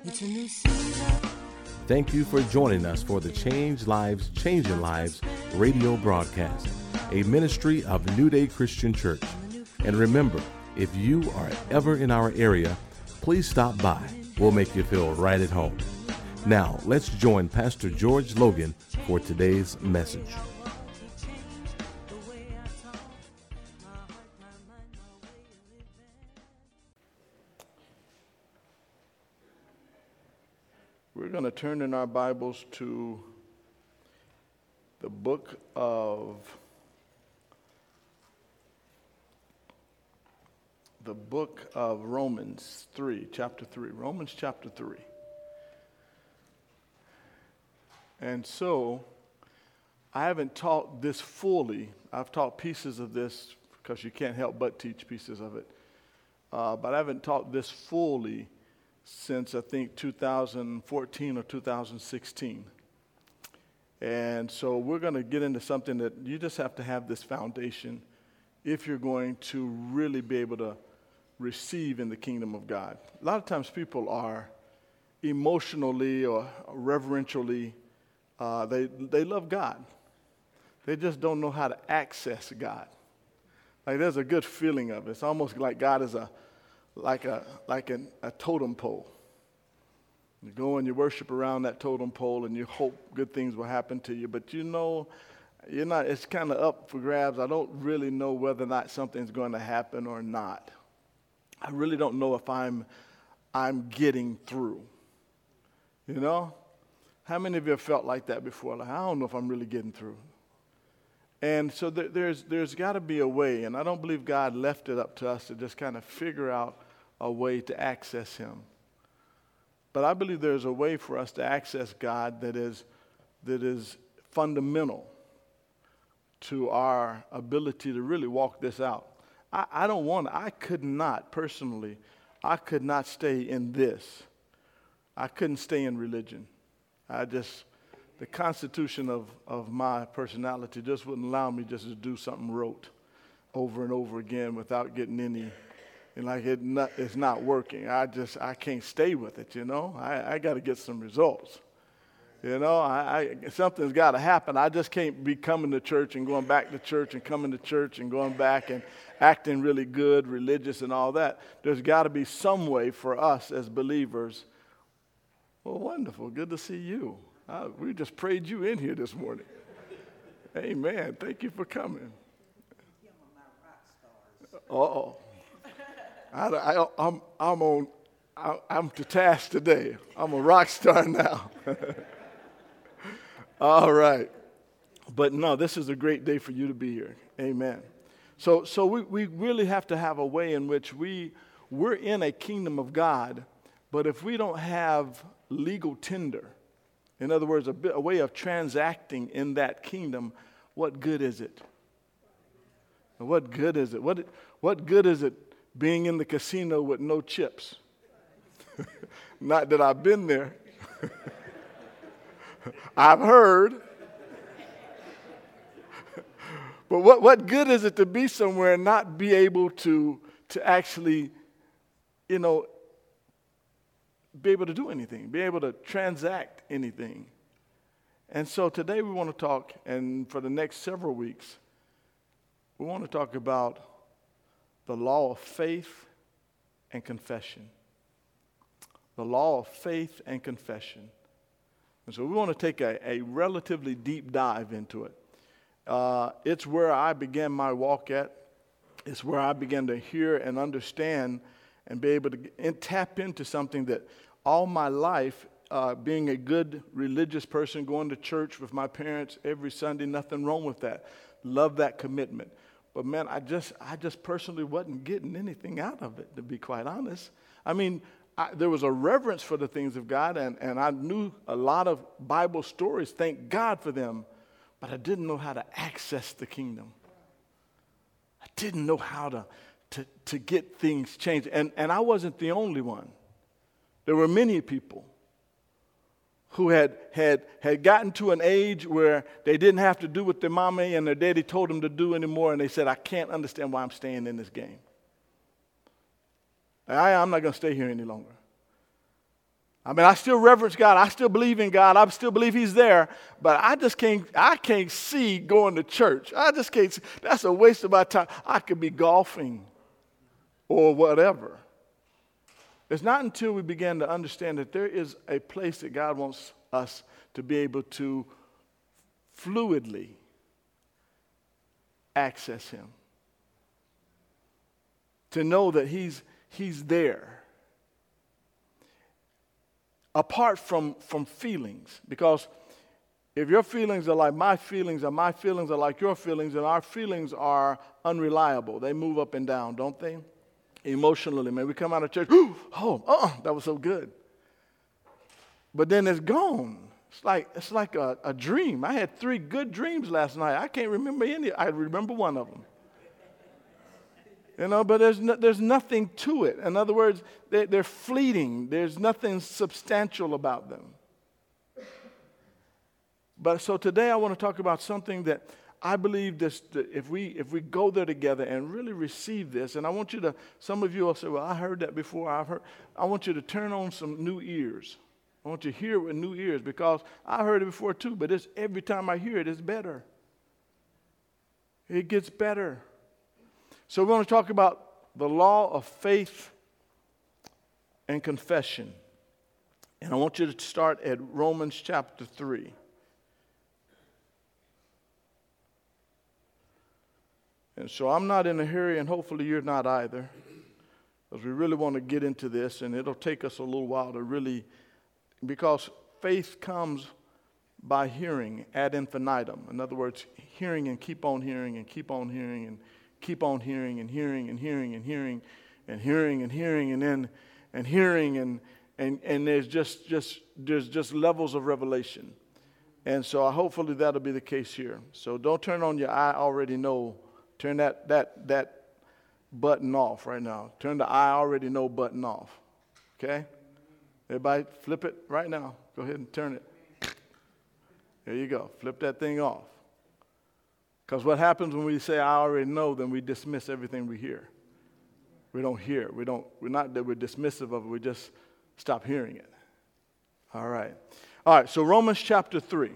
It's a new season. Thank you for joining us for the Change Lives, Changing Lives radio broadcast, a ministry of New Day Christian Church. And remember, if you are ever in our area, please stop by. We'll make you feel right at home. Now, let's join Pastor George Logan for today's message. We're going to turn in our Bibles to the book of Romans 3, chapter 3. Romans chapter 3. And so, I haven't taught this fully. I've taught pieces of this because you can't help but teach pieces of it. But I haven't taught this fully since I think 2014 or 2016. And so we're going to get into something that you just have to have this foundation if you're going to really be able to receive in the kingdom of God. A lot of times people are emotionally or reverentially, they love God. They just don't know how to access God. Like there's a good feeling of it. It's almost like God is like a totem pole. You go and you worship around that totem pole and you hope good things will happen to you, but you know, it's kind of up for grabs. I don't really know whether or not something's going to happen or not. I really don't know if I'm getting through. You know? How many of you have felt like that before? Like, I don't know if I'm really getting through. And so there's got to be a way, and I don't believe God left it up to us to just kind of figure out a way to access him. But I believe there's a way for us to access God that is fundamental to our ability to really walk this out. I could not stay in this. I couldn't stay in religion. The constitution of my personality just wouldn't allow me just to do something rote over and over again without getting any, it's not working. I can't stay with it, you know. I got to get some results. You know, something's got to happen. I just can't be coming to church and going back to church and coming to church and going back and acting really good, religious and all that. There's got to be some way for us as believers. Well, wonderful. Good to see you. We just prayed you in here this morning. Amen. Thank you for coming. Uh-oh. I'm to task today. I'm a rock star now. All right. But no, this is a great day for you to be here. Amen. So we really have to have a way in which we're in a kingdom of God, but if we don't have legal tender, in other words, a way of transacting in that kingdom, what good is it? What good is it? What good is it being in the casino with no chips? Not that I've been there. I've heard. But what good is it to be somewhere and not be able to actually, be able to do anything, be able to transact anything? And so today we want to talk, and for the next several weeks, we want to talk about the law of faith and confession. The law of faith and confession. And so we want to take a relatively deep dive into it. It's where I began my walk at. It's where I began to hear and understand and be able to tap into something that all my life, being a good religious person, going to church with my parents every Sunday, nothing wrong with that. Love that commitment. But man, I just personally wasn't getting anything out of it, to be quite honest. I mean, there was a reverence for the things of God, and I knew a lot of Bible stories, thank God for them, but I didn't know how to access the kingdom. I didn't know how to get things changed. And I wasn't the only one. There were many people who had gotten to an age where they didn't have to do what their mommy and their daddy told them to do anymore, and they said, I can't understand why I'm staying in this game. I'm not going to stay here any longer. I mean, I still reverence God. I still believe in God. I still believe He's there. But I can't see going to church. I just can't see. That's a waste of my time. I could be golfing or whatever. It's not until we begin to understand that there is a place that God wants us to be able to fluidly access Him. To know that He's there. Apart from feelings. Because if your feelings are like my feelings and my feelings are like your feelings, then our feelings are unreliable. They move up and down, don't they? Emotionally, man. We come out of church, that was so good. But then it's gone. It's like a dream. I had 3 good dreams last night. I can't remember any. I remember one of them. But there's nothing to it. In other words, they're fleeting. There's nothing substantial about them. But so today I want to talk about something that I believe that if we go there together and really receive this, and I want you to, some of you will say, well, I heard that before. I want you to turn on some new ears. I want you to hear it with new ears, because I heard it before too, but every time I hear it, it's better. It gets better. So we're going to talk about the law of faith and confession. And I want you to start at Romans chapter 3. And so I'm not in a hurry, and hopefully you're not either, because we really want to get into this, and it'll take us a little while to really, because faith comes by hearing ad infinitum. In other words, hearing and keep on hearing and keep on hearing and keep on hearing and hearing and hearing and hearing and hearing and hearing and then and hearing and there's just levels of revelation. And so hopefully that'll be the case here. So don't turn on your I already know. Turn that button off right now. Turn the I already know button off. Okay? Everybody flip it right now. Go ahead and turn it. There you go. Flip that thing off. Because what happens when we say, I already know, then we dismiss everything we hear. We don't hear. We're not that we're dismissive of it. We just stop hearing it. All right. So Romans chapter 3.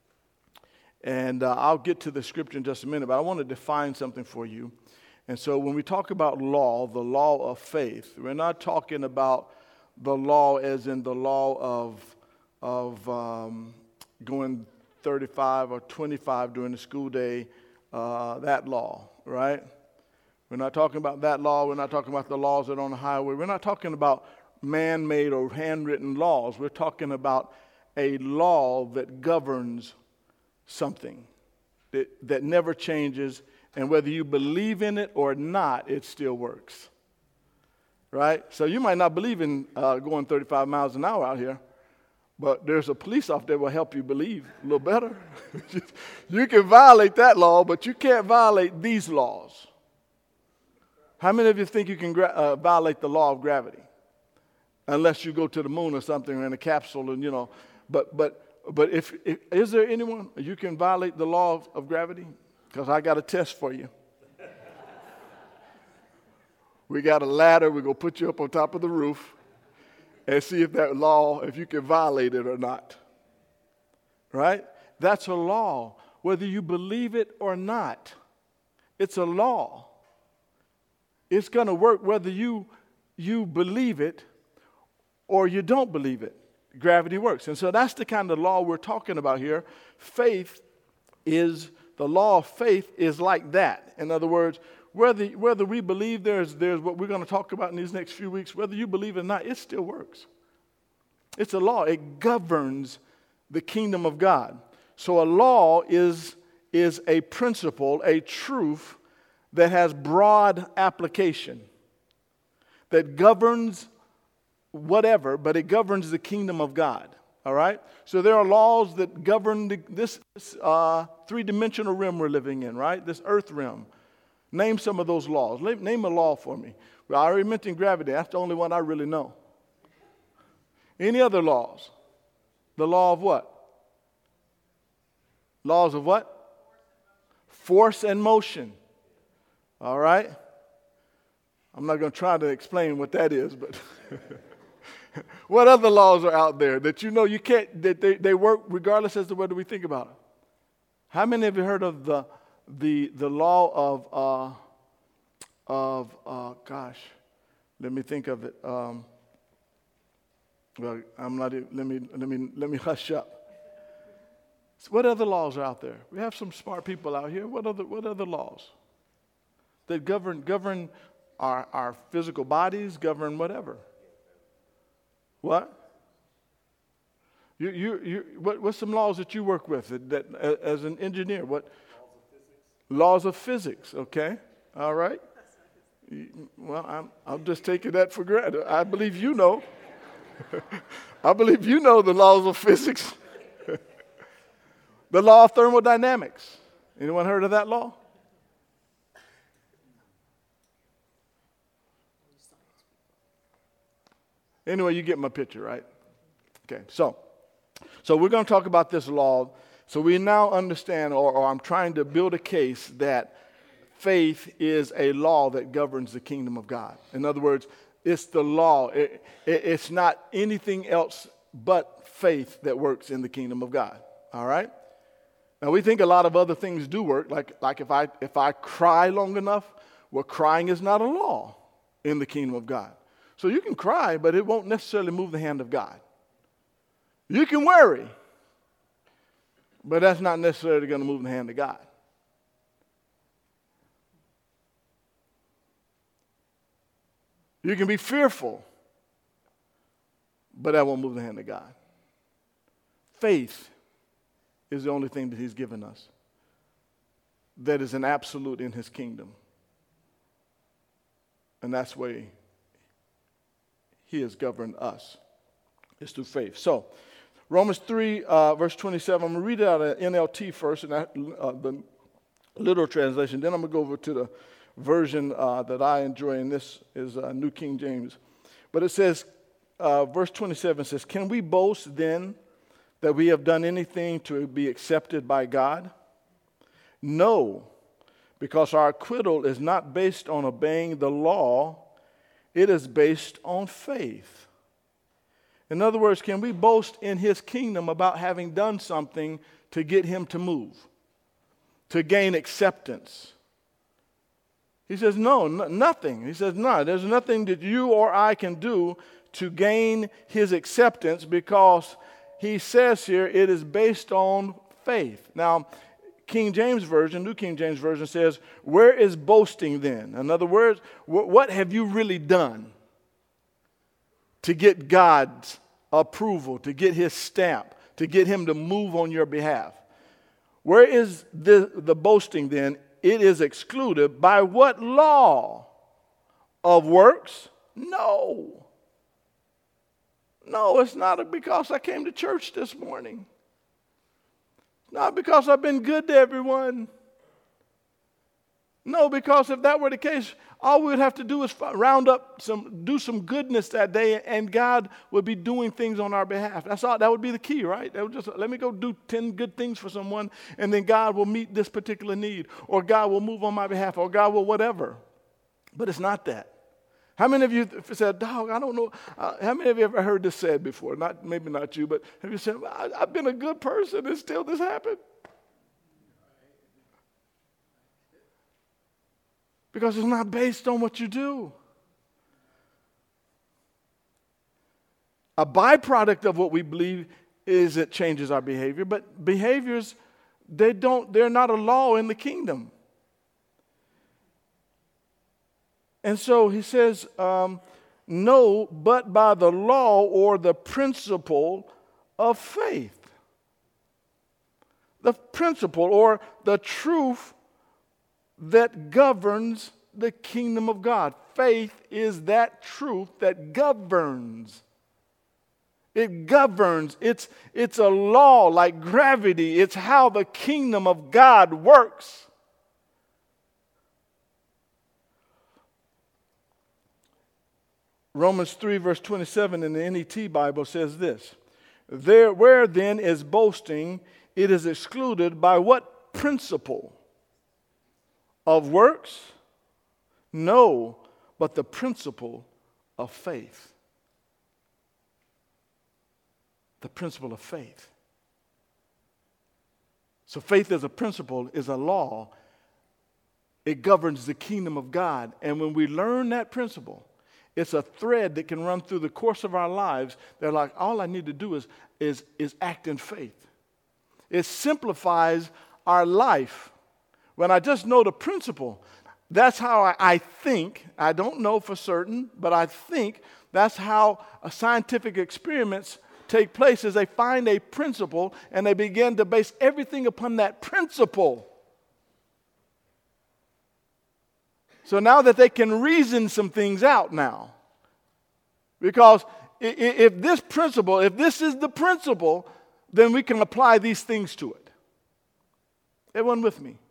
And I'll get to the scripture in just a minute, but I want to define something for you. And so when we talk about law, the law of faith, we're not talking about the law as in the law of going 35 or 25 during the school day, that law, right? We're not talking about that law. We're not talking about the laws that are on the highway. We're not talking about man-made or handwritten laws. We're talking about a law that governs something that never changes, and whether you believe in it or not, it still works, right? So you might not believe in going 35 miles an hour out here, but there's a police officer that will help you believe a little better. You can violate that law, but you can't violate these laws. How many of you think you can violate the law of gravity? Unless you go to the moon or something in a capsule, and but if is there anyone you can violate the law of gravity? Because I got a test for you. We got a ladder. We're going to put you up on top of the roof and see if that law, if you can violate it or not. Right? That's a law, whether you believe it or not. It's a law. It's going to work whether you believe it or you don't believe it. Gravity works. And so that's the kind of law we're talking about here. The law of faith is like that. In other words, whether we believe there's what we're going to talk about in these next few weeks, whether you believe it or not, it still works. It's a law. It governs the kingdom of God. So a law is a principle, a truth that has broad application, that governs whatever, but it governs the kingdom of God. All right? So there are laws that govern this three-dimensional realm we're living in, right? This earth realm. Name some of those laws. Name a law for me. Well, I already mentioned gravity. That's the only one I really know. Any other laws? The law of what? Laws of what? Force and motion. All right? I'm not going to try to explain what that is, but What other laws are out there that you know you can't, that they work regardless as to whether we think about it? How many of you heard of the law gosh, let me think of it. Well, I'm not. Let me hush up. What other laws are out there? We have some smart people out here. What other laws that govern our physical bodies, govern whatever? What? What's some laws that you work with that as an engineer? What? Laws of physics. Okay. All right. Well, I'm just taking that for granted. I believe you know. I believe you know the laws of physics. The law of thermodynamics. Anyone heard of that law? Anyway, you get my picture, right? Okay, so we're going to talk about this law. So we now understand, or I'm trying to build a case that faith is a law that governs the kingdom of God. In other words, it's the law. It's not anything else but faith that works in the kingdom of God. All right? Now, we think a lot of other things do work, like if I cry long enough, well, crying is not a law in the kingdom of God. So you can cry, but it won't necessarily move the hand of God. You can worry, but that's not necessarily going to move the hand of God. You can be fearful, but that won't move the hand of God. Faith is the only thing that he's given us that is an absolute in his kingdom. And that's the way he has governed us. It's through faith. So, Romans 3, verse 27. I'm going to read it out of NLT first, and the literal translation. Then I'm going to go over to the version that I enjoy, and this is New King James. But it says, verse 27 says, "Can we boast then that we have done anything to be accepted by God? No, because our acquittal is not based on obeying the law. It is based on faith." In other words, can we boast in his kingdom about having done something to get him to move, to gain acceptance? He says, no, nothing. He says, no, there's nothing that you or I can do to gain his acceptance, because he says here it is based on faith. Now, King James Version, New King James Version says, where is boasting then? In other words, what have you really done to get God's approval, to get his stamp, to get him to move on your behalf? Where is the boasting then? It is excluded by what law? Of works? No. No, it's not because I came to church this morning. Not because I've been good to everyone. No, because if that were the case, all we would have to do is do some goodness that day, and God would be doing things on our behalf. That's all. That would be the key, right? That would just, let me go do 10 good things for someone, and then God will meet this particular need, or God will move on my behalf, or God will whatever. But it's not that. How many of you said, "Dog, I don't know"? How many of you ever heard this said before? Maybe not you, but have you said, "I've been a good person and still this happened"? Because it's not based on what you do. A byproduct of what we believe is it changes our behavior, but behaviors, they're not a law in the kingdom. And so he says, no, but by the law or the principle of faith. The principle or the truth that governs the kingdom of God. Faith is that truth that governs. It governs. It's a law like gravity. It's how the kingdom of God works. Romans 3 verse 27 in the NET Bible says this: where then is boasting, it is excluded by what principle? Of works? No, but the principle of faith. the principle of faith. So faith as a principle is a law. It governs the kingdom of God. And when we learn that principle, it's a thread that can run through the course of our lives. They're like, all I need to do is act in faith. It simplifies our life. When I just know the principle, that's how I think. I don't know for certain, but I think that's how scientific experiments take place, is they find a principle and they begin to base everything upon that principle. So now that they can reason some things out now. Because if this is the principle, then we can apply these things to it. Everyone with me?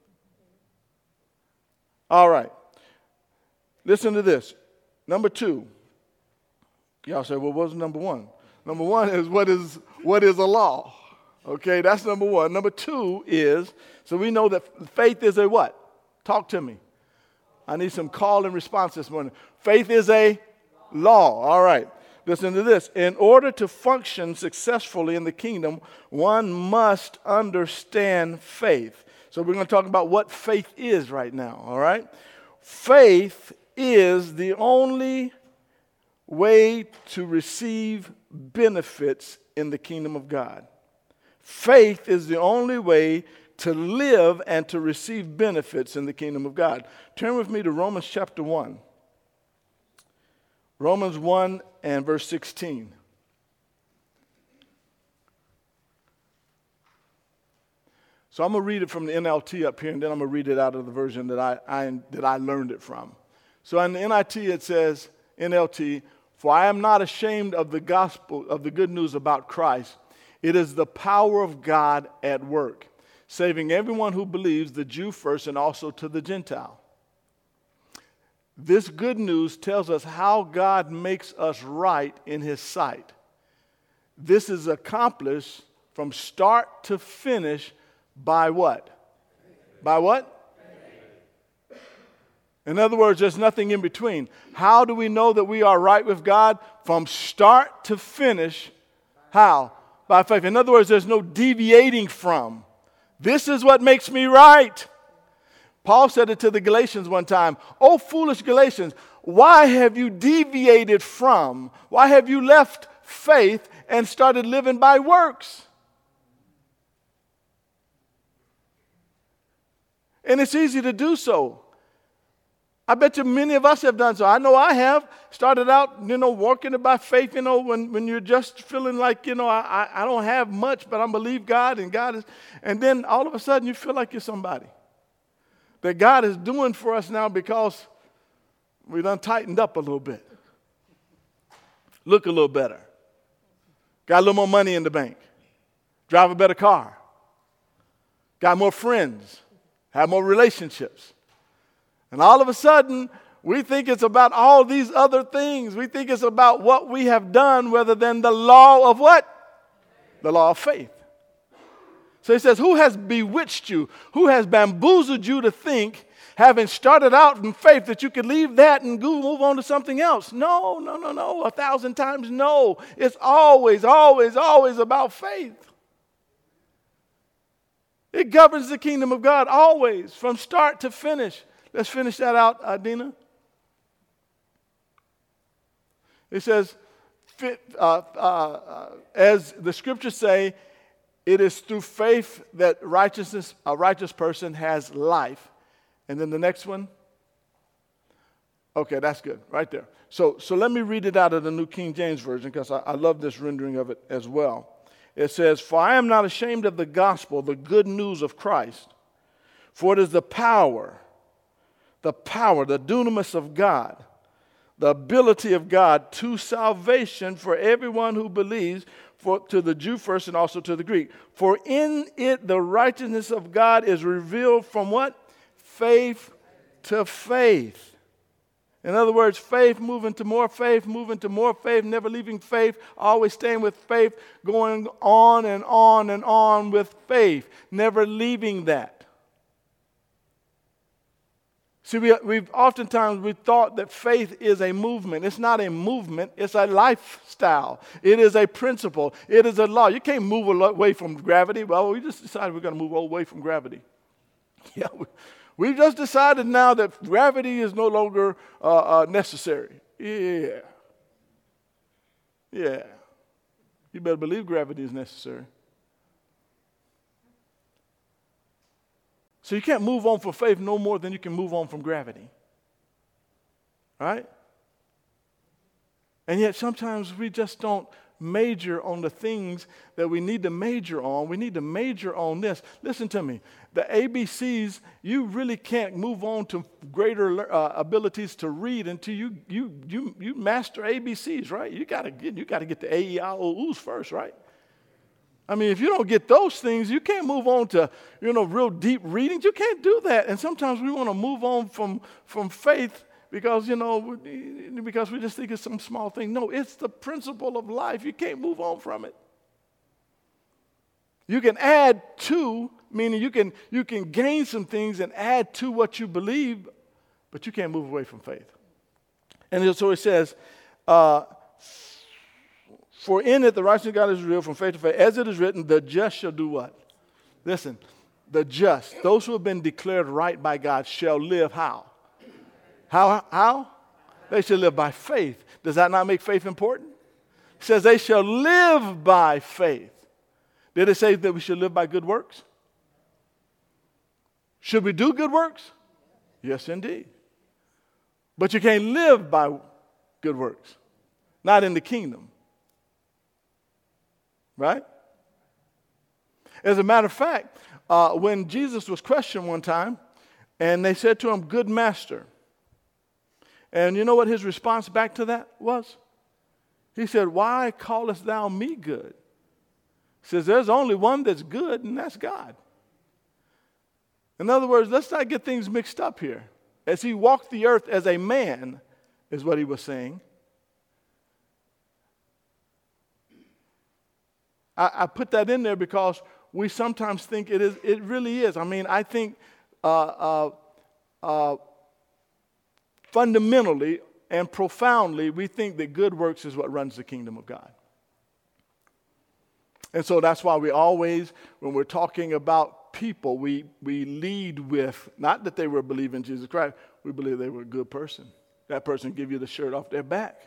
All right. Listen to this. Number 2. Y'all say, well, what's number 1? Number 1 is what is a law? Okay, that's number 1. Number 2 is, so we know that faith is a what? Talk to me. I need some call and response this morning. Faith is a law. All right. Listen to this. In order to function successfully in the kingdom, one must understand faith. So we're going to talk about what faith is right now. All right. Faith is the only way to receive benefits in the kingdom of God. Faith is the only way to live and to receive benefits in the kingdom of God. Turn with me to Romans chapter 1. Romans 1 and verse 16. So I'm going to read it from the NLT up here, and then I'm going to read it out of the version that I learned it from. So in the NIT it says, NLT, for I am not ashamed of the gospel, of the good news about Christ. It is the power of God at work, saving everyone who believes, the Jew first and also to the Gentile. This good news tells us how God makes us right in his sight. This is accomplished from start to finish by what? By what? In other words, there's nothing in between. How do we know that we are right with God? From start to finish. How? By faith. In other words, there's no deviating from. This is what makes me right. Paul said it to the Galatians one time. Oh, foolish Galatians, why have you deviated from? Why have you left faith and started living by works? And it's easy to do so. I bet you many of us have done so. I know I have. Started out, walking by faith, when you're just feeling like, I don't have much, but I believe God, and God is. And then all of a sudden you feel like you're somebody. That God is doing for us now because we done tightened up a little bit. Look a little better. Got a little more money in the bank. Drive a better car. Got more friends. Have more relationships. And all of a sudden, we think it's about all these other things. We think it's about what we have done rather than the law of what? The law of faith. So he says, who has bewitched you? Who has bamboozled you to think, having started out in faith, that you could leave that and move on to something else? No. 1,000 times no. It's always, always, always about faith. It governs the kingdom of God always, from start to finish. Let's finish that out, Dina. It says, as the scriptures say, it is through faith that a righteous person has life. And then the next one. Okay, that's good, right there. So let me read it out of the New King James Version, because I love this rendering of it as well. It says, for I am not ashamed of the gospel, the good news of Christ, for it is the power, the dunamis of God, the ability of God to salvation for everyone who believes, to the Jew first and also to the Greek. For in it the righteousness of God is revealed from what? Faith to faith. In other words, faith moving to more faith, never leaving faith, always staying with faith, going on and on and on with faith, never leaving that. See, we've oftentimes we thought that faith is a movement. It's not a movement. It's a lifestyle. It is a principle. It is a law. You can't move away from gravity. Well, we just decided we're going to move away from gravity. Yeah, we've just decided now that gravity is no longer necessary. Yeah. You better believe gravity is necessary. So you can't move on from faith no more than you can move on from gravity. Right? And yet sometimes we just don't major on the things that we need to major on. We need to major on this. Listen to me. The ABCs, you really can't move on to greater abilities to read until you master ABCs, right? You got to get the A-E-I-O-U's first, right? I mean, if you don't get those things, you can't move on to, real deep readings. You can't do that. And sometimes we want to move on from faith because we just think it's some small thing. No, it's the principle of life. You can't move on from it. You can add to, meaning you can gain some things and add to what you believe, but you can't move away from faith. And so it says, for in it the righteousness of God is revealed from faith to faith. As it is written, the just shall do what? Listen, the just, those who have been declared right by God shall live how? How? They shall live by faith. Does that not make faith important? It says they shall live by faith. Did it say that we should live by good works? Should we do good works? Yes, indeed. But you can't live by good works. Not in the kingdom. Right? As a matter of fact, when Jesus was questioned one time, and they said to him, "Good master." And you know what his response back to that was? He said, "Why callest thou me good?" He says, "There's only one that's good, and that's God." In other words, let's not get things mixed up here. As he walked the earth as a man, is what he was saying. I put that in there because we sometimes think it is. It really is. I mean, I think fundamentally and profoundly, we think that good works is what runs the kingdom of God. And so that's why we always, when we're talking about people, we lead with, not that they were believing in Jesus Christ, we believe they were a good person. That person give you the shirt off their back.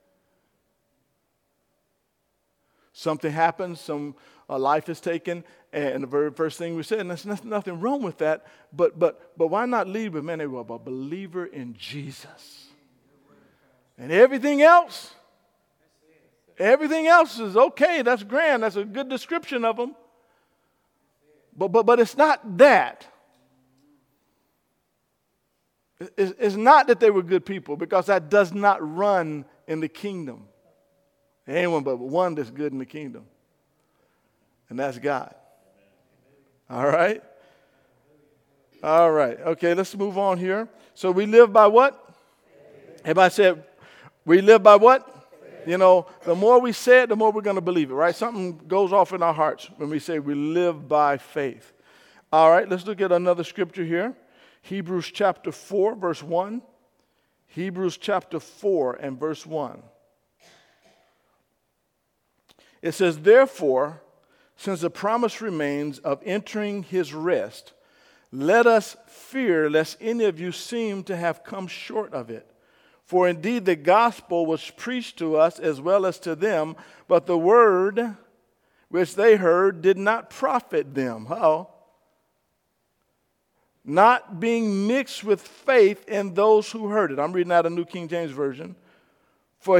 Something happens, a life is taken, and the very first thing we said, and there's nothing wrong with that, but why not lead with, man, they were a believer in Jesus. And everything else is okay, that's grand, that's a good description of them. But it's not that. It's not that they were good people, because that does not run in the kingdom. Anyone but one that's good in the kingdom. And that's God. All right? All right. Okay, let's move on here. So we live by what? Everybody said, we live by what? The more we say it, the more we're going to believe it, right? Something goes off in our hearts when we say we live by faith. All right, let's look at another scripture here. Hebrews chapter 4, verse 1. Hebrews chapter 4 and verse 1. It says, therefore, since the promise remains of entering his rest, let us fear lest any of you seem to have come short of it. For indeed the gospel was preached to us as well as to them, but the word which they heard did not profit them. Not being mixed with faith in those who heard it. I'm reading out a New King James Version. For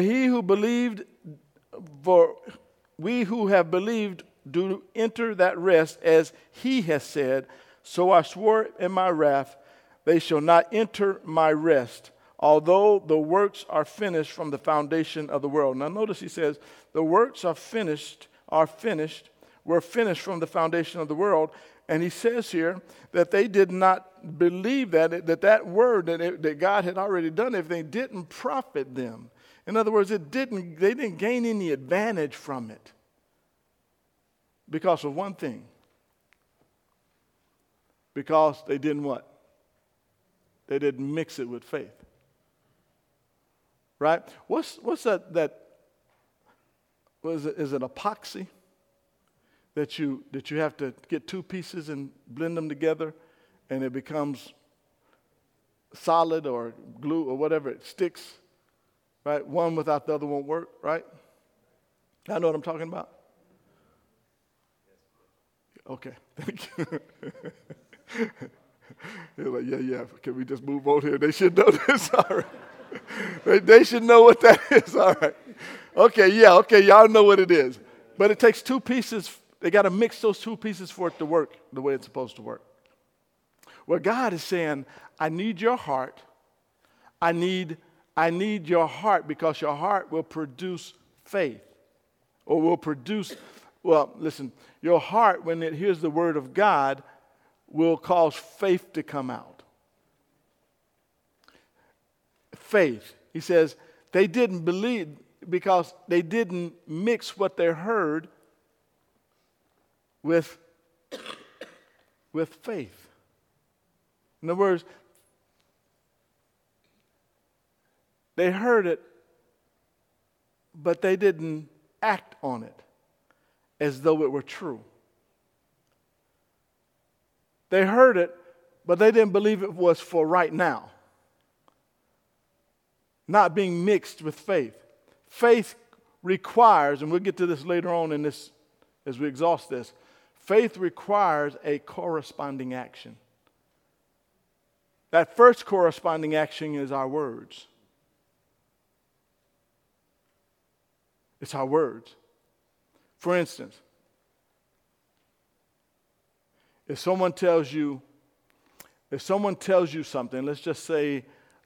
we who have believed do enter that rest, as he has said, so I swore in my wrath, they shall not enter my rest, although the works are finished from the foundation of the world. Now notice he says, the works were finished from the foundation of the world. And he says here that they did not believe that word that God had already done everything didn't profit them. In other words, they didn't gain any advantage from it because of one thing. Because they didn't what? They didn't mix it with faith. Right? What's that what is it? Is it epoxy? That you have to get two pieces and blend them together and it becomes solid or glue or whatever, it sticks, right? One without the other won't work, right? I know what I'm talking about. Okay, thank you. You're like, yeah, can we just move on here? They should know this, all right. They should know what that is, all right. Okay, y'all know what it is. But it takes two pieces. They got to mix those two pieces for it to work the way it's supposed to work. Well, God is saying, I need your heart. I need your heart because your heart will produce faith or will produce, well, listen, your heart, when it hears the word of God, will cause faith to come out. Faith. He says they didn't believe because they didn't mix what they heard with faith. In other words, they heard it, but they didn't act on it as though it were true. They heard it, but they didn't believe it was for right now. Not being mixed with faith. Faith requires, and we'll get to this later on in this as we exhaust this, faith requires a corresponding action. That first corresponding action is our words. It's our words. For instance, if someone tells you something, let's just say,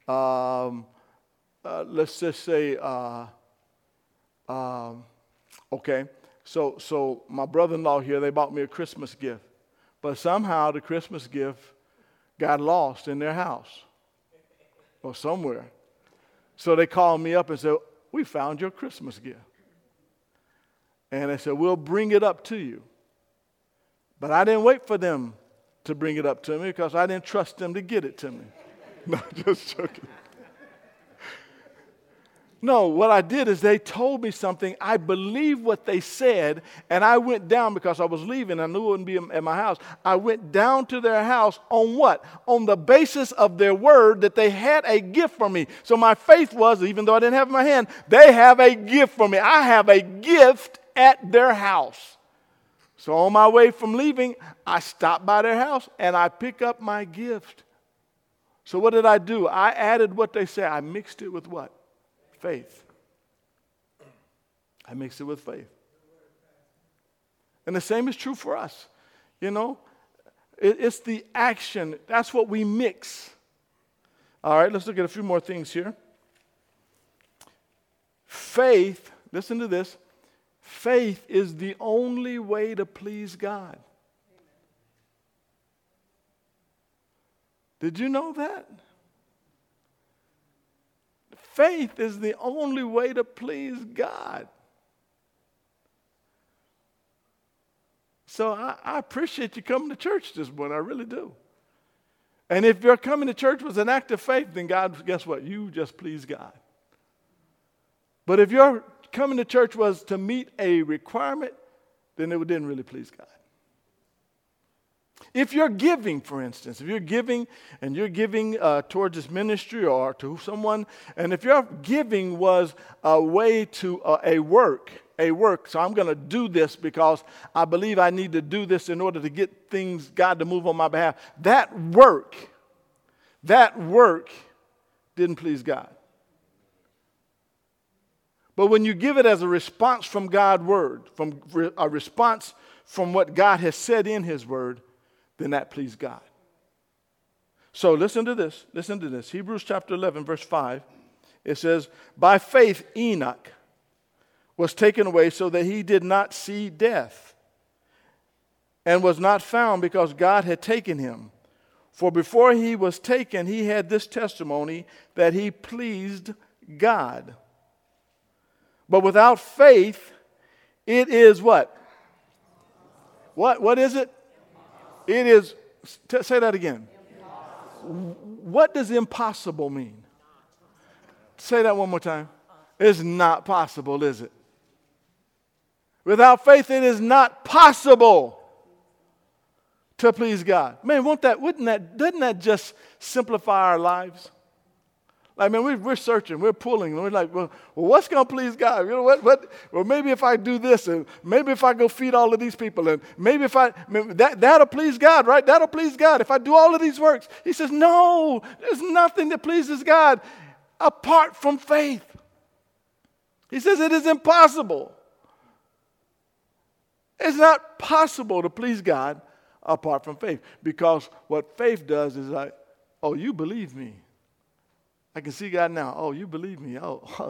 okay, so my brother-in-law here, they bought me a Christmas gift, but somehow the Christmas gift got lost in their house or somewhere. So they called me up and said, we found your Christmas gift. And they said, we'll bring it up to you. But I didn't wait for them to bring it up to me because I didn't trust them to get it to me. No, just joking. No, what I did is they told me something. I believed what they said, and I went down because I was leaving. I knew it wouldn't be at my house. I went down to their house on what? On the basis of their word that they had a gift for me. So my faith was, even though I didn't have it in my hand, they have a gift for me. I have a gift at their house. So on my way from leaving, I stopped by their house, and I pick up my gift. So what did I do? I added what they said. I mixed it with what? Faith. I mix it with faith. And the same is true for us. You know, it's the action. That's what we mix. All right, let's look at a few more things here. Faith, listen to this. Faith is the only way to please God. Did you know that? Faith is the only way to please God. So I appreciate you coming to church this morning. I really do. And if your coming to church was an act of faith, then God, guess what? You just please God. But if your coming to church was to meet a requirement, then it didn't really please God. If you're giving, for instance, if you're giving and you're giving towards this ministry or to someone, and if your giving was a way to a work, so I'm going to do this because I believe I need to do this in order to get things, God to move on my behalf, that work didn't please God. But when you give it as a response from God's word, from a response from what God has said in his word, then that pleased God. So listen to this. Hebrews chapter 11, verse 5. It says, by faith Enoch was taken away so that he did not see death, and was not found because God had taken him. For before he was taken, he had this testimony that he pleased God. But without faith, it is what? What is it? It is, say that again. what does impossible mean? Say that one more time. It's not possible, is it? Without faith, it is not possible to please God. Man, doesn't that just simplify our lives? Like, man, we're searching, we're pulling, and we're like, well, what's going to please God? You know what? Well, maybe if I do this, and maybe if I go feed all of these people, and maybe that'll please God, right? That'll please God if I do all of these works. He says, no, there's nothing that pleases God apart from faith. He says it is impossible. It's not possible to please God apart from faith, because what faith does is like, oh, you believe me. I can see God now. Oh, you believe me. Oh.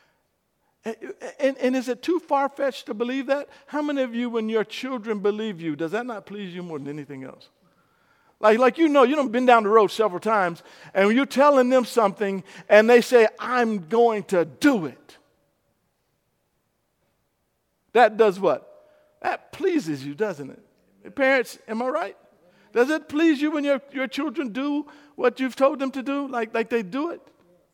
And is it too far-fetched to believe that? How many of you, when your children believe you, does that not please you more than anything else? Like you done been down the road several times, and when you're telling them something, and they say, I'm going to do it. That does what? That pleases you, doesn't it? Parents, am I right? Does it please you when your children do what you've told them to do, like they do it?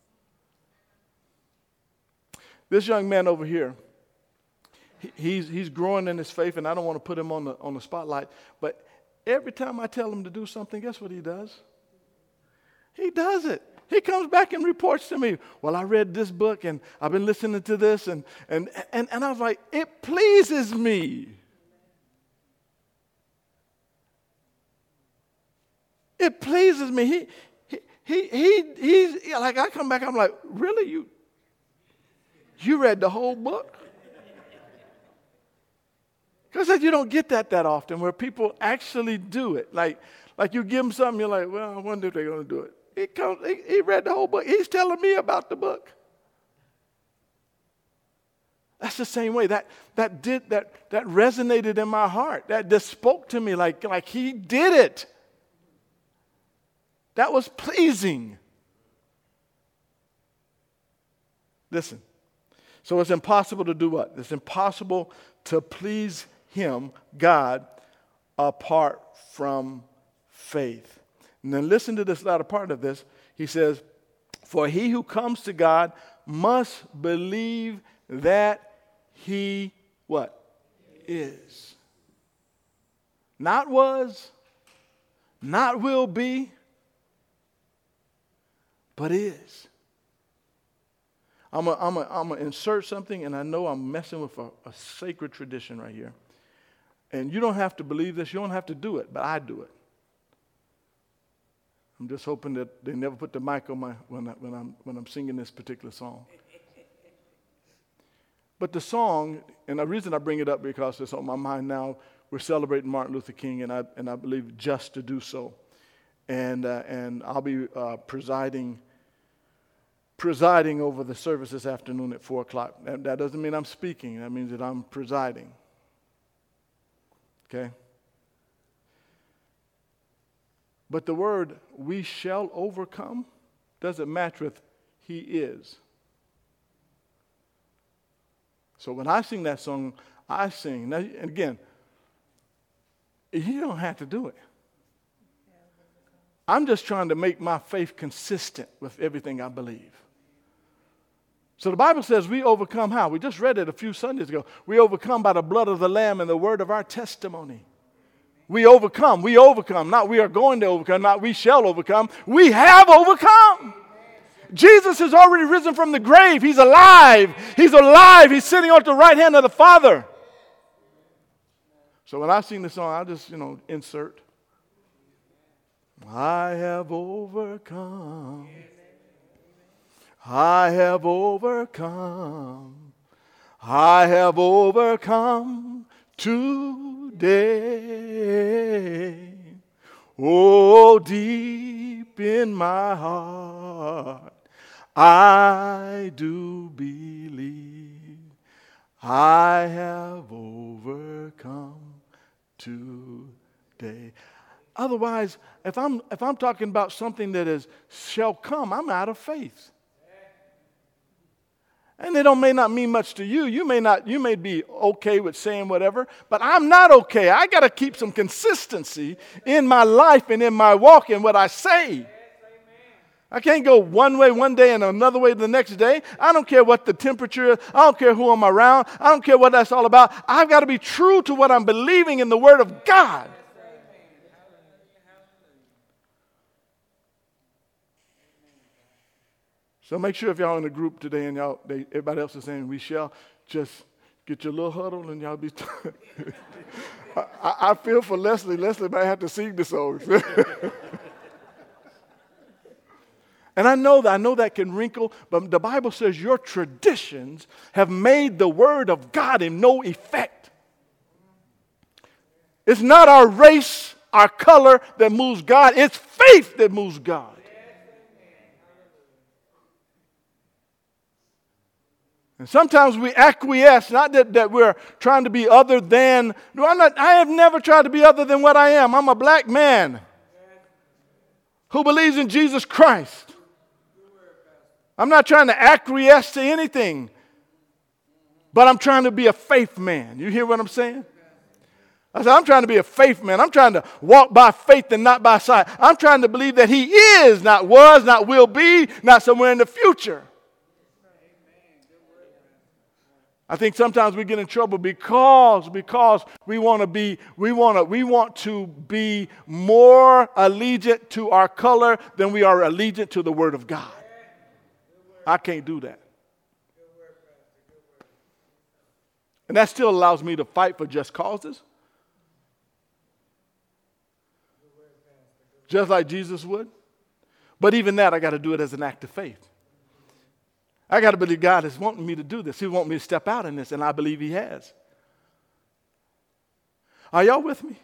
This young man over here, he's growing in his faith, and I don't want to put him on the spotlight, but every time I tell him to do something, guess what he does? He does it. He comes back and reports to me, well, I read this book, and I've been listening to this, and I was like, it pleases me. It pleases me. He's like, I come back, I'm like, really? You read the whole book? Because you don't get that often, where people actually do it. Like you give them something, you're like, well, I wonder if they're going to do it. He read the whole book. He's telling me about the book. That's the same way. That resonated in my heart. That just spoke to me like he did it. That was pleasing. Listen. So it's impossible to do what? It's impossible to please him, God, apart from faith. And then listen to this latter part of this. He says, for he who comes to God must believe that he, what? Is. Not was, not will be, but is. I'm gonna insert something, and I know I'm messing with a sacred tradition right here. And you don't have to believe this. You don't have to do it, but I do it. I'm just hoping that they never put the mic on when I'm singing this particular song. But the song, and the reason I bring it up because it's on my mind now. We're celebrating Martin Luther King, and I believe just to do so. And I'll be presiding over the service this afternoon at 4:00. That doesn't mean I'm speaking. That means that I'm presiding. Okay? But the word "we shall overcome" doesn't match with "he is." So when I sing that song, I sing. Now, and again, you don't have to do it. I'm just trying to make my faith consistent with everything I believe. So the Bible says we overcome how? We just read it a few Sundays ago. We overcome by the blood of the Lamb and the word of our testimony. We overcome. Not we are going to overcome, not we shall overcome. We have overcome. Jesus has already risen from the grave. He's alive. He's alive. He's sitting on the right hand of the Father. So when I sing the song, I'll just, insert. I have overcome. I have overcome. I have overcome today. Oh, deep in my heart, I do believe I have overcome today. Otherwise, if I'm talking about something that shall come, I'm out of faith. And it may not mean much to you. You may be okay with saying whatever, but I'm not okay. I got to keep some consistency in my life and in my walk and what I say. I can't go one way one day and another way the next day. I don't care what the temperature is. I don't care who I'm around. I don't care what that's all about. I've got to be true to what I'm believing in the Word of God. So make sure if y'all in a group today and everybody else is saying we shall, just get your little huddle and y'all be. I feel for Leslie. Leslie might have to sing the songs. And I know that can wrinkle, but the Bible says your traditions have made the Word of God in no effect. It's not our race, our color that moves God. It's faith that moves God. And sometimes we acquiesce, not that we're trying to be other than. No, I have never tried to be other than what I am. I'm a black man who believes in Jesus Christ. I'm not trying to acquiesce to anything, but I'm trying to be a faith man. You hear what I'm saying? I said, I'm trying to be a faith man. I'm trying to walk by faith and not by sight. I'm trying to believe that He is, not was, not will be, not somewhere in the future. I think sometimes we get in trouble because we want to be more allegiant to our color than we are allegiant to the Word of God. I can't do that. And that still allows me to fight for just causes. Just like Jesus would. But even that, I got to do it as an act of faith. I got to believe God is wanting me to do this. He wants me to step out in this, and I believe He has. Are y'all with me?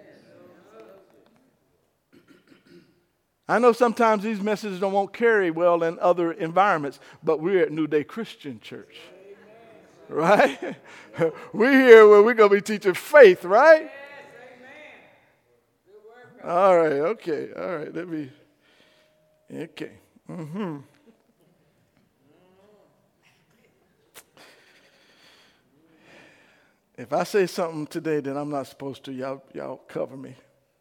I know sometimes these messages won't carry well in other environments, but we're at New Day Christian Church. Right? We're here where we're going to be teaching faith, right? All right, okay. All right, okay. Mm-hmm. If I say something today that I'm not supposed to, y'all cover me.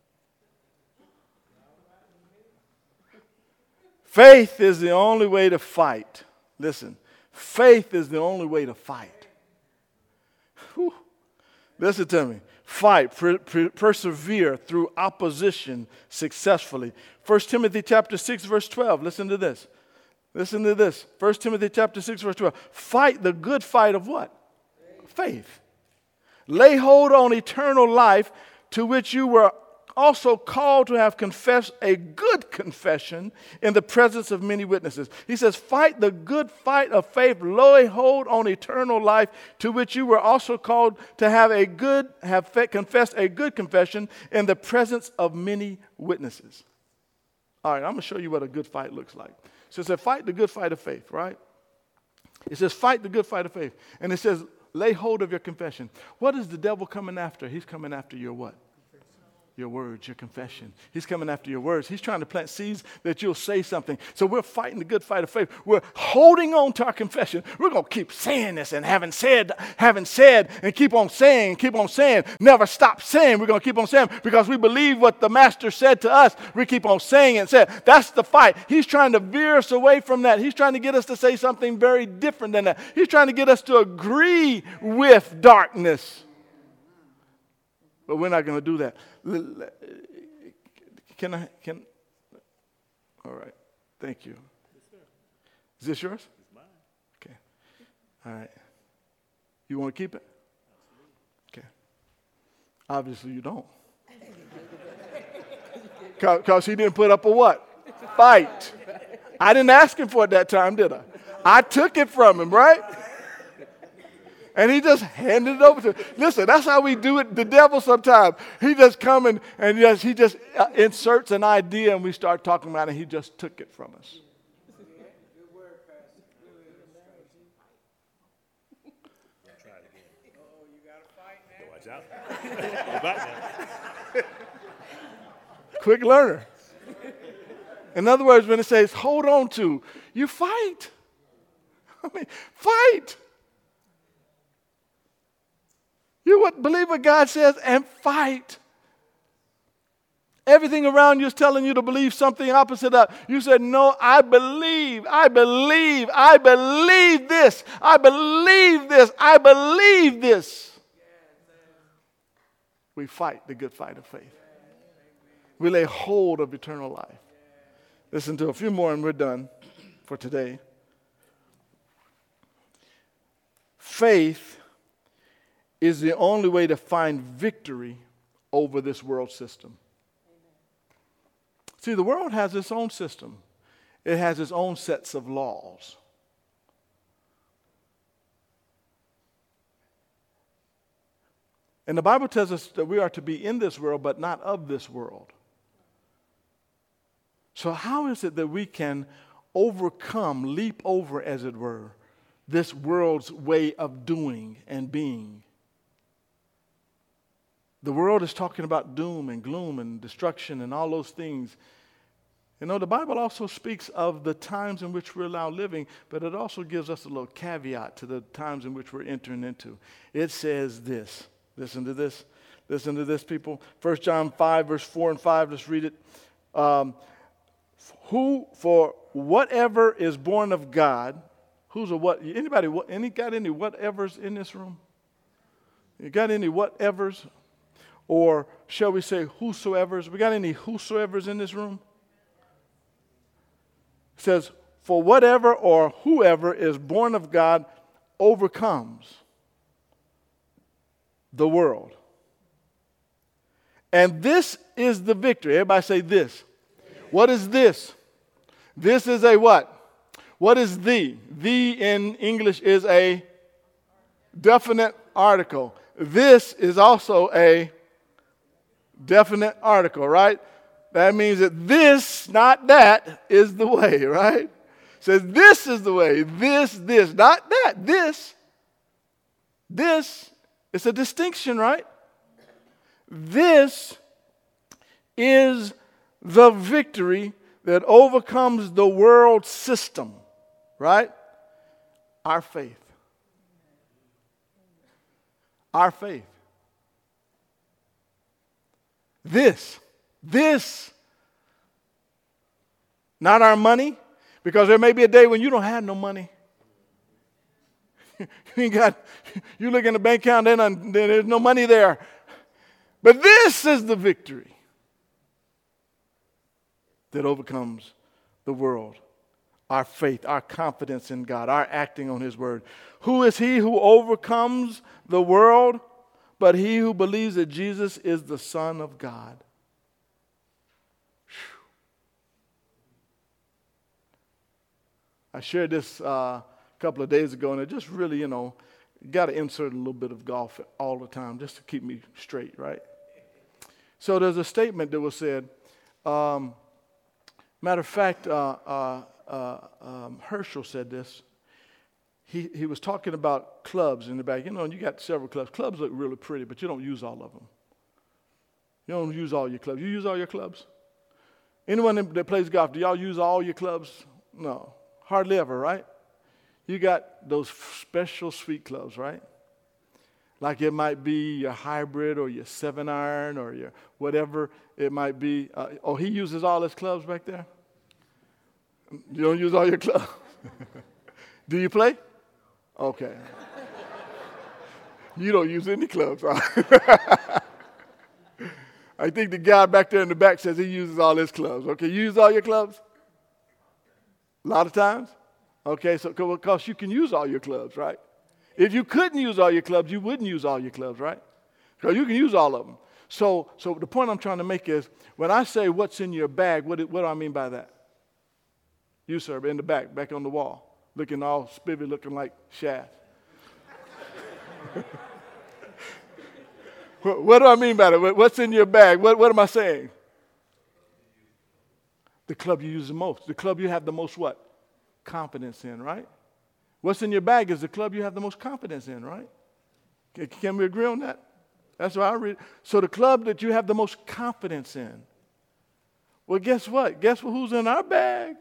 Faith is the only way to fight. Listen, faith is the only way to fight. Whew. Listen to me. Fight, persevere through opposition successfully. 1 Timothy chapter 6, verse 12. Listen to this. Listen to this. 1 Timothy chapter 6, verse 12. Fight the good fight of what? Faith. Lay hold on eternal life, to which you were also called to have confessed a good confession in the presence of many witnesses. He says, fight the good fight of faith, lay hold on eternal life, to which you were also called to have confessed a good confession in the presence of many witnesses. All right, I'm going to show you what a good fight looks like. So it says, fight the good fight of faith, right? It says, fight the good fight of faith. And it says, lay hold of your confession. What is the devil coming after? He's coming after your what? Your words, your confession. He's coming after your words. He's trying to plant seeds that you'll say something. So we're fighting the good fight of faith. We're holding on to our confession. We're going to keep saying this and having said, and keep on saying, never stop saying. We're going to keep on saying because we believe what the Master said to us. We keep on saying it and saying, that's the fight. He's trying to veer us away from that. He's trying to get us to say something very different than that. He's trying to get us to agree with darkness. But we're not going to do that. All right. Thank you. Is this yours? It's mine. Okay. All right. You want to keep it? Okay. Obviously you don't. Because he didn't put up a what? Fight. I didn't ask him for it that time, did I? I took it from him, right? And he just handed it over to him. Listen, that's how we do it. The devil sometimes. He just come and he just inserts an idea and we start talking about it and he just took it from us. Try it again. Oh, you got to fight now. Watch out. Quick learner. In other words, when it says hold on to, you fight. I mean, fight. You would believe what God says and fight. Everything around you is telling you to believe something opposite of. You said, no, I believe this. I believe this. We fight the good fight of faith. We lay hold of eternal life. Listen to a few more and we're done for today. Faith is the only way to find victory over this world system. See, the world has its own system. It has its own sets of laws. And the Bible tells us that we are to be in this world, but not of this world. So how is it that we can overcome, leap over, as it were, this world's way of doing and being? The world is talking about doom and gloom and destruction and all those things. You know, the Bible also speaks of the times in which we're now living, but it also gives us a little caveat to the times in which we're entering into. It says this. Listen to this. Listen to this, people. 1 John 5, verse 4 and 5. Let's read it. For whatever is born of God, who's a what? Anybody, got any whatevers in this room? You got any whatevers? Or shall we say whosoevers? We got any whosoevers in this room? It says, for whatever or whoever is born of God overcomes the world. And this is the victory. Everybody say this. What is this? This is a what? What is the? The in English is a definite article. This is also a definite article, right? That means that this, not that, is the way, right? It says this is the way. This, not that. This. It's a distinction, right? This is the victory that overcomes the world system, right? Our faith. Our faith. This, not our money, because there may be a day when you don't have no money. You look in the bank account, then there's no money there. But this is the victory that overcomes the world. Our faith, our confidence in God, our acting on His word. Who is he who overcomes the world? But he who believes that Jesus is the Son of God. Whew. I shared this a couple of days ago, and it just really, got to insert a little bit of golf all the time just to keep me straight, right? So there's a statement that was said. Matter of fact, Herschel said this. He was talking about clubs in the back. You got several clubs. Clubs look really pretty, but you don't use all of them. You don't use all your clubs. You use all your clubs? Anyone that plays golf, do y'all use all your clubs? No. Hardly ever, right? You got those special sweet clubs, right? Like it might be your hybrid or your 7-iron or your whatever it might be. He uses all his clubs back there? You don't use all your clubs? Do you play? Okay. You don't use any clubs, right? I think the guy back there in the back says he uses all his clubs. Okay, you use all your clubs? A lot of times? Okay, so because you can use all your clubs, right? If you couldn't use all your clubs, you wouldn't use all your clubs, right? Because you can use all of them. So the point I'm trying to make is, when I say what's in your bag, what do I mean by that? You, sir, in the back on the wall. Looking all spivvy, looking like Shaft. What do I mean by that? What's in your bag? What am I saying? The club you use the most. The club you have the most what? Confidence in, right? What's in your bag is the club you have the most confidence in, right? Can we agree on that? That's what I read. So the club that you have the most confidence in. Well, guess what? Guess who's in our bag?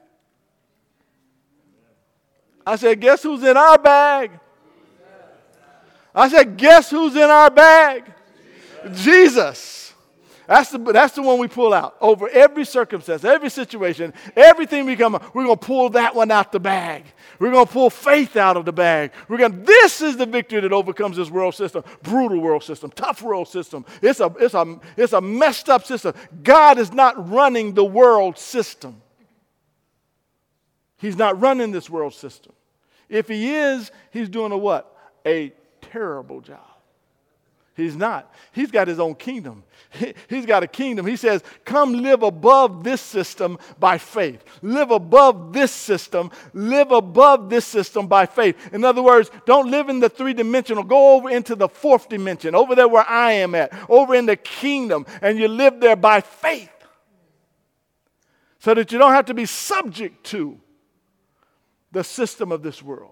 I said, guess who's in our bag? I said, guess who's in our bag? Jesus. That's the one we pull out. Over every circumstance, every situation, everything we're going to pull that one out the bag. We're going to pull faith out of the bag. This is the victory that overcomes this world system, brutal world system, tough world system. It's a messed up system. God is not running the world system. He's not running this world system. If he is, he's doing a what? A terrible job. He's not. He's got his own kingdom. He's got a kingdom. He says, come live above this system by faith. Live above this system. Live above this system by faith. In other words, don't live in the three-dimensional. Go over into the fourth dimension, over there where I am at, over in the kingdom, and you live there by faith so that you don't have to be subject to the system of this world.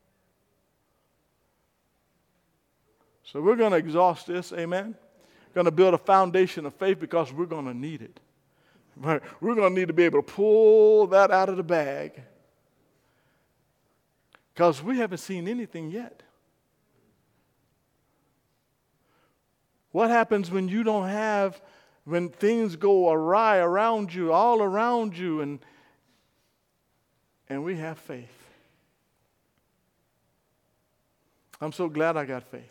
So we're going to exhaust this, amen? Going to build a foundation of faith because we're going to need it. We're going to need to be able to pull that out of the bag because we haven't seen anything yet. What happens when you don't have, when things go awry around you, all around you, and we have faith? I'm so glad I got faith.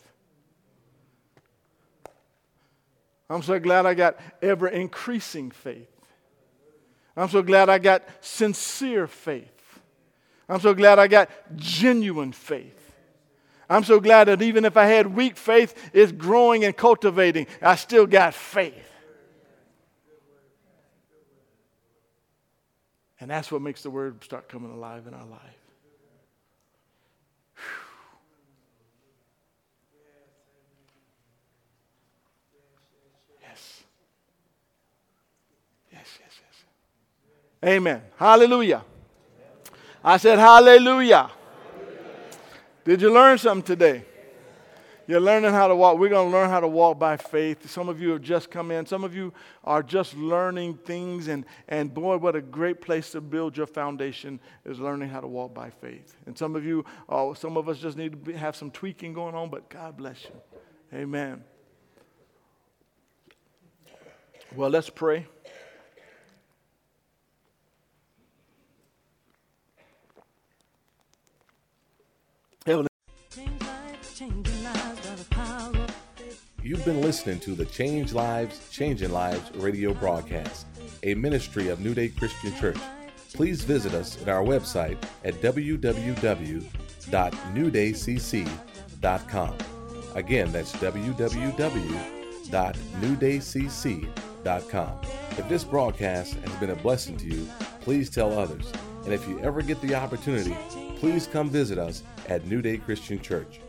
I'm so glad I got ever-increasing faith. I'm so glad I got sincere faith. I'm so glad I got genuine faith. I'm so glad that even if I had weak faith, it's growing and cultivating. I still got faith. And that's what makes the word start coming alive in our life. Amen. Hallelujah. I said hallelujah. Did you learn something today? You're learning how to walk. We're going to learn how to walk by faith. Some of you have just come in. Some of you are just learning things. And boy, what a great place to build your foundation is learning how to walk by faith. And some of us just need to have some tweaking going on, but God bless you. Amen. Well, let's pray. You've been listening to the Change Lives, Changing Lives radio broadcast, a ministry of New Day Christian Church. Please visit us at our website at www.newdaycc.com. Again, that's www.newdaycc.com. If this broadcast has been a blessing to you, please tell others. And if you ever get the opportunity, please come visit us at New Day Christian Church.